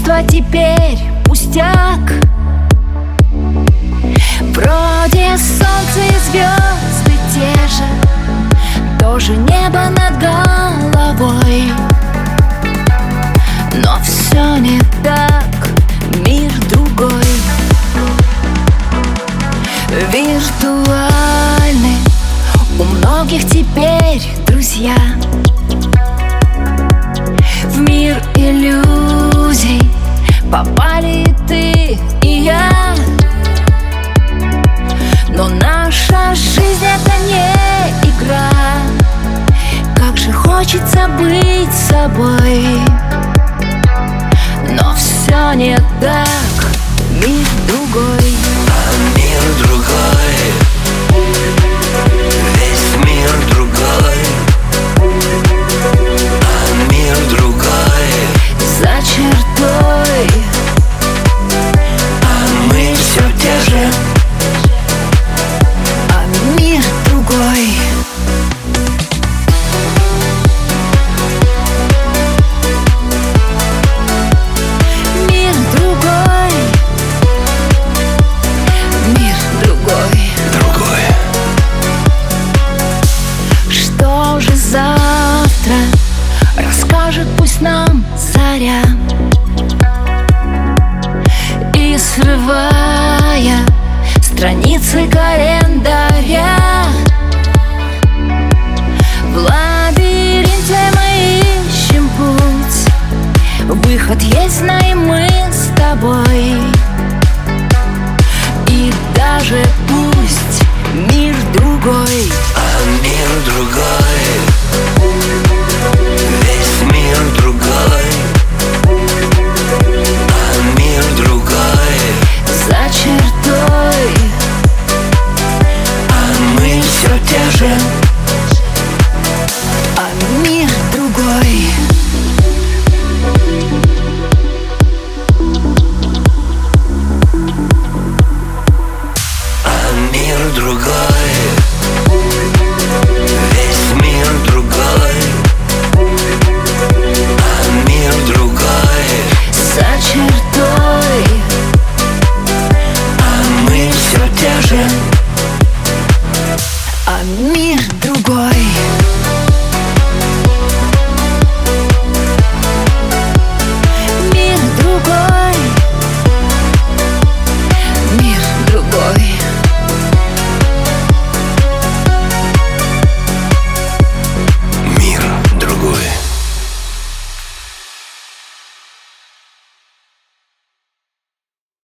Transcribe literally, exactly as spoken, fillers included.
чувства теперь пустяк. Вроде солнце и звезды те же, тоже небо над головой, но все не так, мир другой. Виртуальны у многих теперь друзья. В мир иллюзий попали и ты, и я. Но наша жизнь — это не игра. Как же хочется быть собой, но все не так, мир другой. А мир другой, весь мир другой. А мир другой, за чертой, а мы все те же. а мир другой. Мир другой, мир другой. Другой. Что же завтра расскажет пусть нам заря? И срывая страницы календаря, в лабиринте мы ищем путь. Выход есть, знаем мы с тобой. И даже пусть мир другой, А мир другой, весь мир другой. А мир другой, за чертой, а мы все те же. а мир другой. А мир другой, весь мир другой. А мир другой, За чертой, а мы все те же. а мир другой.